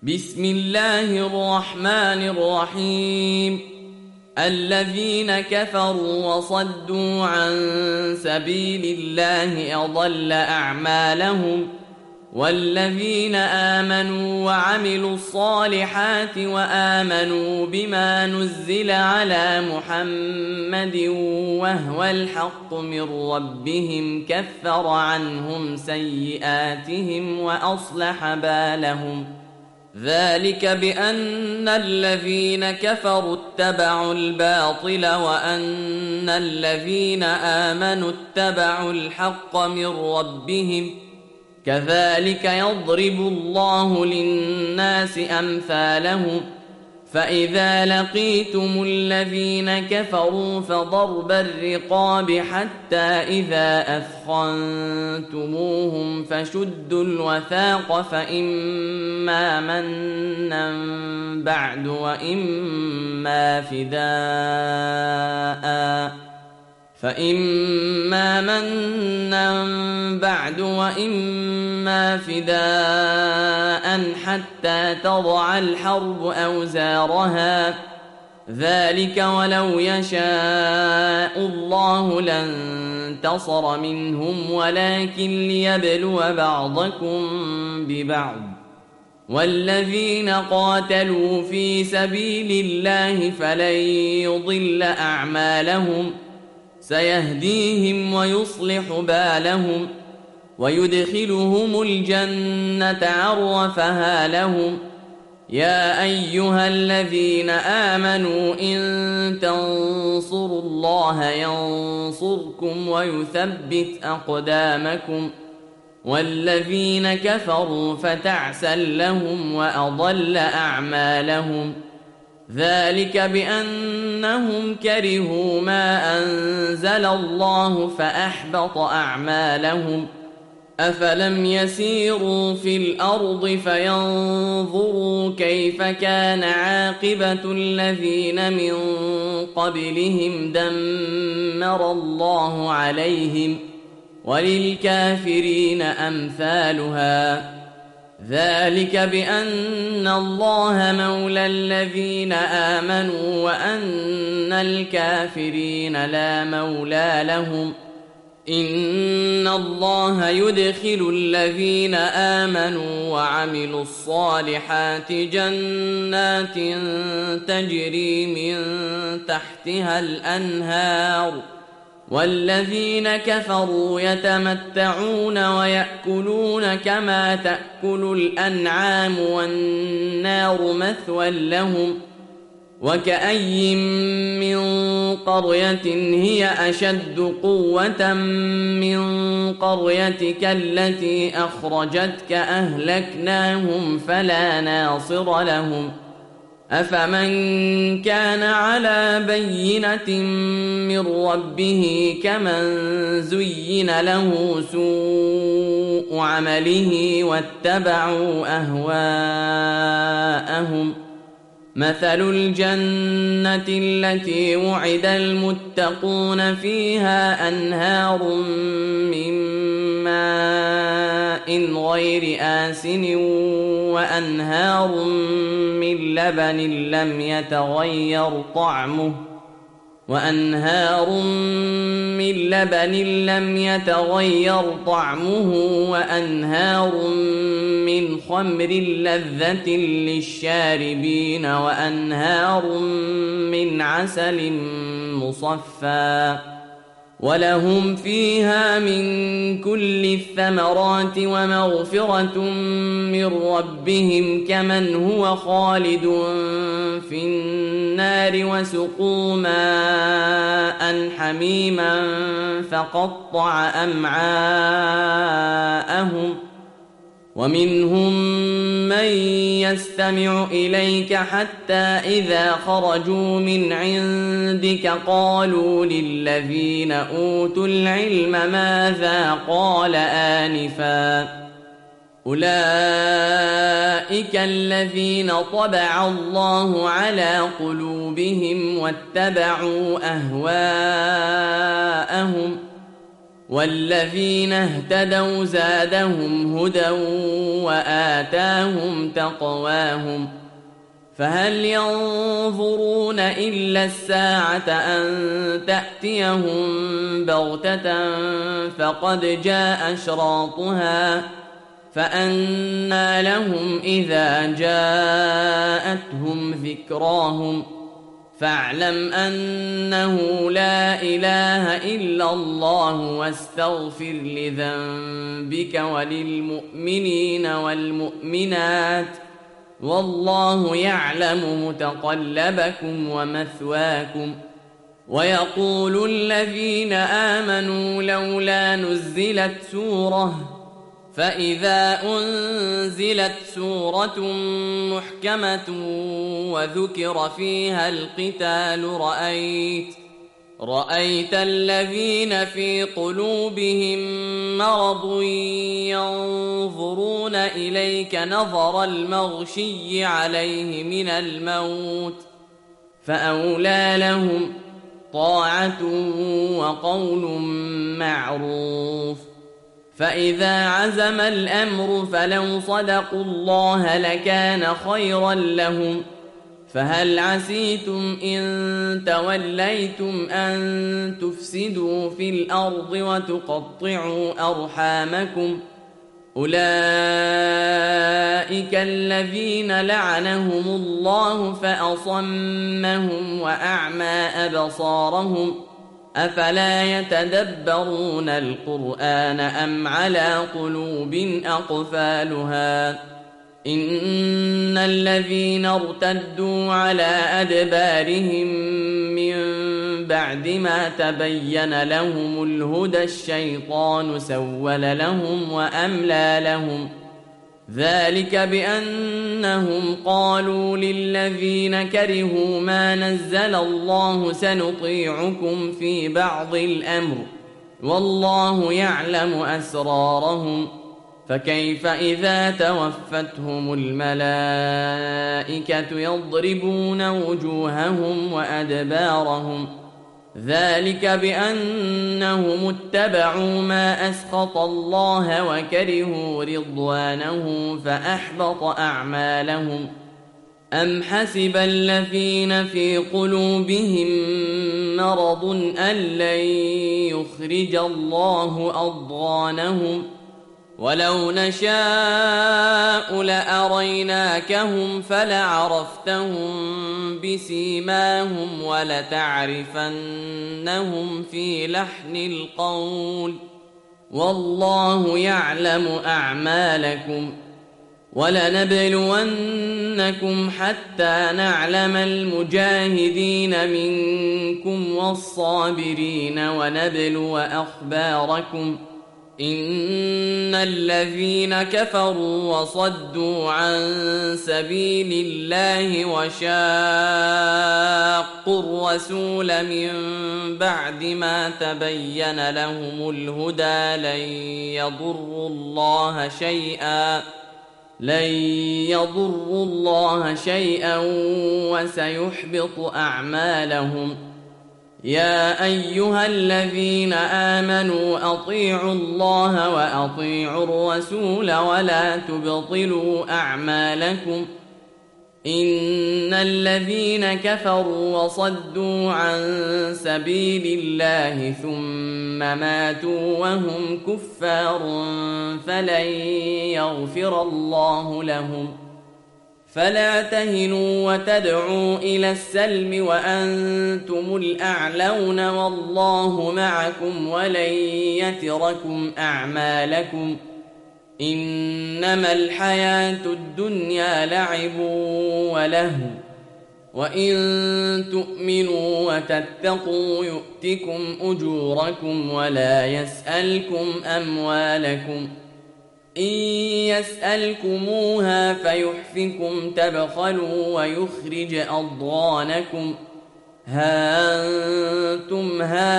بسم الله الرحمن الرحيم. الذين كفروا وصدوا عن سبيل الله أضل أعمالهم، والذين آمنوا وعملوا الصالحات وآمنوا بما نزل على محمد وهو الحق من ربهم كفر عنهم سيئاتهم وأصلح بالهم. ذلك بأن الذين كفروا اتبعوا الباطل وأن الذين آمنوا اتبعوا الحق من ربهم، كذلك يضرب الله للناس أمثالهم. فإذا لقيتم الذين كفروا فضرب الرقاب حتى إذا أثخنتموهم فشدوا الوثاق فإما منا بعد وإما فداء حتى تضع الحرب أوزارها. ذلك ولو يشاء الله لانتصر منهم ولكن ليبلو بعضكم ببعض. والذين قاتلوا في سبيل الله فلن يضل أعمالهم، سيهديهم ويصلح بالهم ويدخلهم الجنة عرفها لهم. يا أيها الذين آمنوا إن تنصروا الله ينصركم ويثبت أقدامكم. والذين كفروا فتعسا لهم وأضل أعمالهم. ذلك بأنهم كرهوا ما أنزل الله فأحبط أعمالهم. أفلم يسيروا في الأرض فينظروا كيف كان عاقبة الذين من قبلهم دمر الله عليهم، وللكافرين أمثالها. ذلك بأن الله مولى الذين آمنوا وأن الكافرين لا مولى لهم. إن الله يدخل الذين آمنوا وعملوا الصالحات جنات تجري من تحتها الأنهار، والذين كفروا يتمتعون ويأكلون كما تأكل الأنعام والنار مثوى لهم. وكأي من قرية هي أشد قوة من قريتك التي أخرجتك أهلكناهم فلا ناصر لهم. أفمن كان على بينة من ربه كمن زين له سوء عمله واتبعوا أهواءهم. مثل الجنة التي وعد المتقون فيها أنهار من ماء غير آسن وأنهار من لبن لم يتغير طعمه وأنهار من خمر لذة للشاربين وأنهار من عسل مصفى، ولهم فيها من كل الثمرات ومغفرة من ربهم كمن هو خالد في النار وسقوا ماء حميما فقطع أمعاءهم. ومنهم من يستمع إليك حتى إذا خرجوا من عندك قالوا للذين أوتوا العلم ماذا قال آنفا. أولئك الذين طبع الله على قلوبهم واتبعوا أهواءهم. والذين اهتدوا زادهم هدى وآتاهم تقواهم فهل ينظرون إلا الساعة أن تأتيهم بغتة فقد جاء أشراطها فأنى لهم إذا جاءتهم ذكراهم فاعلم أنه لا إله إلا الله واستغفر لذنبك وللمؤمنين والمؤمنات والله يعلم متقلبكم ومثواكم ويقول الذين آمنوا لولا نزلت سورة فإذا أنزلت سورة محكمة وذكر فيها القتال رأيت الذين في قلوبهم مرض ينظرون إليك نظر المغشي عليه من الموت فأولى لهم طاعة وقول معروف فإذا عزم الأمر فلو صدقوا الله لكان خيرا لهم فهل عسيتم إن توليتم أن تفسدوا في الأرض وتقطعوا أرحامكم أولئك الذين لعنهم الله فأصمهم وأعمى أبصارهم أفلا يتدبرون القرآن أم على قلوب أقفالها إن الذين ارتدوا على أدبارهم من بعد ما تبين لهم الهدى الشيطان سول لهم وأملى لهم ذلك بأنهم قالوا للذين كرهوا ما نزل الله سنطيعكم في بعض الأمر والله يعلم أسرارهم فكيف إذا توفتهم الملائكة يضربون وجوههم وأدبارهم ذلك بأنهم اتبعوا ما أسخط الله وكرهوا رضوانه فأحبط أعمالهم أم حسب الذين في قلوبهم مرض أن لن يخرج الله أضغانهم ولو نشاء لأريناكهم فلعرفتهم بسيماهم ولتعرفنهم في لحن القول والله يعلم أعمالكم ولنبلونكم حتى نعلم المجاهدين منكم والصابرين ونبلو أخباركم إن الذين كفروا وصدوا عن سبيل الله وشاقوا الرسول من بعد ما تبين لهم الهدى لن يضروا الله شيئا وسيحبط أعمالهم يا أيها الذين آمنوا أطيعوا الله وأطيعوا الرسول ولا تبطلوا أعمالكم إن الذين كفروا وصدوا عن سبيل الله ثم ماتوا وهم كفار فلن يغفر الله لهم فلا تهنوا وتدعوا إلى السلم وأنتم الأعلون والله معكم ولن يتركم أعمالكم إنما الحياة الدنيا لعب ولهو وإن تؤمنوا وتتقوا يؤتكم أجوركم ولا يسألكم أموالكم إن يسألكموها فيحفكم تبخلوا ويخرج أضغانكم ها أنتم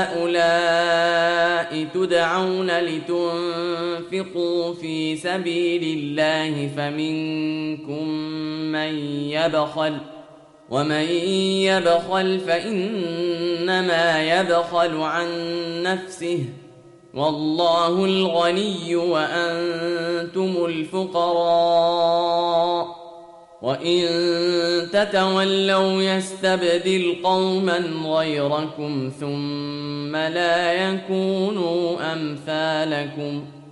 هؤلاء تدعون لتنفقوا في سبيل الله فمنكم من يبخل ومن يبخل فإنما يبخل عن نفسه والله الغني وأنتم الفقراء وإن تتولوا يستبدل قوما غيركم ثم لا يكونوا أمثالكم